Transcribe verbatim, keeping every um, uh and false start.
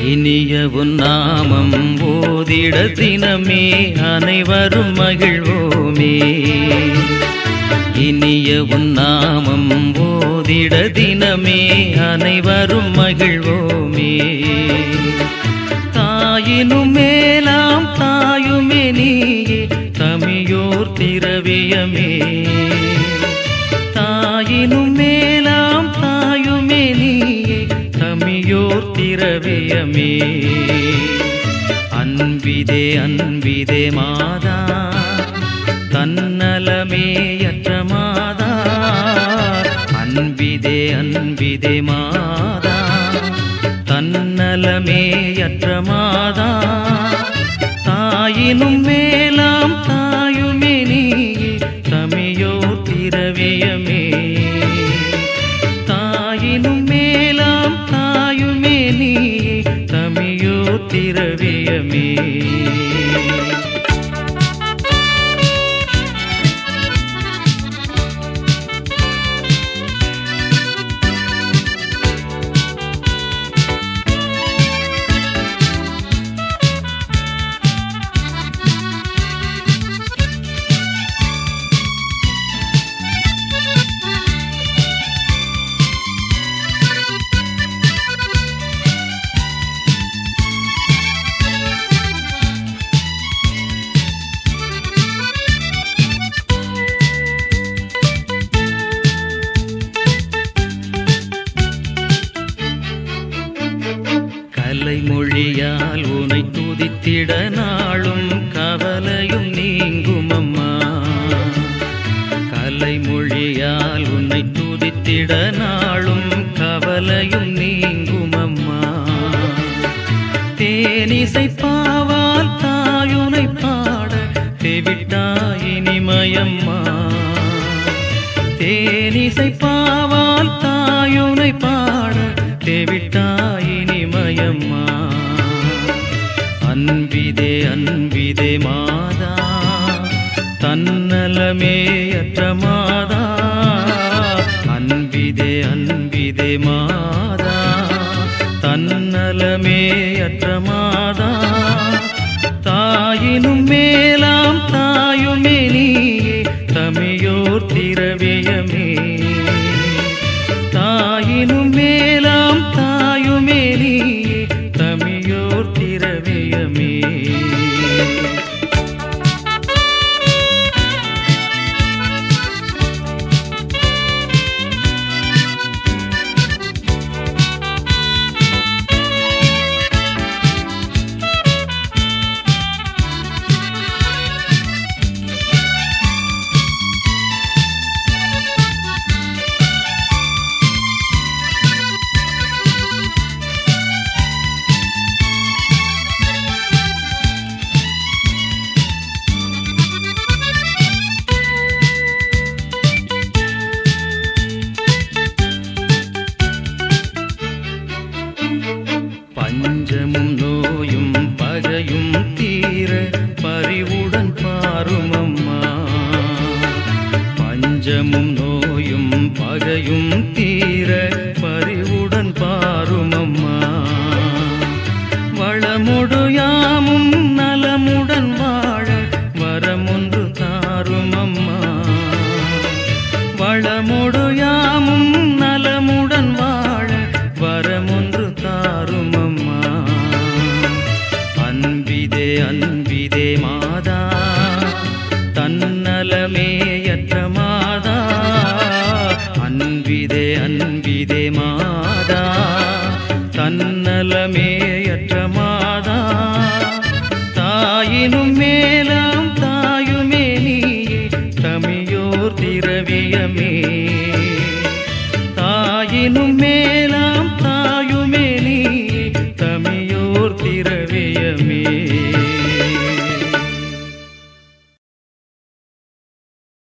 இனிய உன் நாமம் ஓதிட தினமே அனைவரும் மகிழ்வோமே. இனிய உன் நாமம் ஓதிட தினமே அனைவரும் மகிழ்வோமே. தாயினும் மேலாம் தாயுமே நீயே தமியோர் திரவியமே. தாயினும் மேலாம் தாயுமே நீயே தமியோர் திரவியமே. அன்பிதே அன்பிதே மாதா தன்னலமேயற்ற மாதா. அன்பிதே அன்பிதே மாதா தன்னலமேயற்ற மாதா. தாயினும் மேலாம் தாயுமே நீயே தமியோர் திரவியமே. தாயினும் மேலாம் தாயுமே நீயே தமியோர் திரவியமே. கலைமொழியால் உனை துதித்திட நாளும் கவலையும் நீங்கும் அம்மா. கலைமொழியால் உன்னை துதித்திட நாளும் கவலையும் நீங்கும் அம்மா. தேனிசை பாவால் தாயுனை பாட தெவிட்டாய் இனிமயம்மா. தேனிசை பாவால் தாயுனை பாட தெவிட்டாய் இனிமயம்மா. அன்பிதே அன்பிதே மாதா தன்னலமேயற்ற மாதா. அன்பிதே அன்பிதே மாதா தன்னலமேயற்ற மாதா. தாயினும் மேலாம் தாயுமே நீயே தமியோர் திரவியமே. தாயினும் மேலாம் தாயுமே நீயே தமியோர் திரவியமே. பஞ்சமும் நோயும் பகையும் தீர பரிவுடன் பாரும் அம்மா. பஞ்சமும் நோயும் பகையும் தீர பரிவுடன் பாரும் அம்மா. வளமுடு யாமும் நலமுடன் வாழ வரமொன்று தாரும் அம்மா. வளமுடு யாமும் நலமுடன் வாழ வரமொன்று தாரும் அம்மா. அன்பிதே அன்பிதே மாதா தன்னலமேயற்ற மாதா. அன்பிதே அன்பிதே மாதா தன்னலமேயற்ற மாதா. தாயினும் மேலாம் தாயுமே நீயே தமியோர் திரவியமே. தாயினும் மே